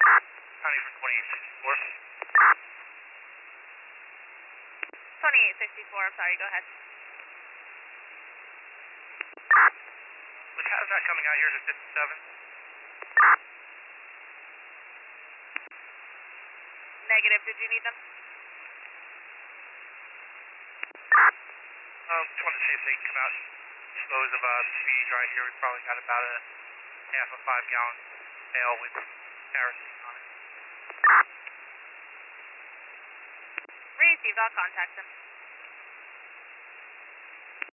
County for 2864. 2864, I'm sorry, go ahead. Which hazmat coming out here to 57? Negative, did you need them? Just wanted to see if they can come out and dispose of the speed right here. We've probably got about a half a 5-gallon pail with kerosene on it. Received, I'll contact them.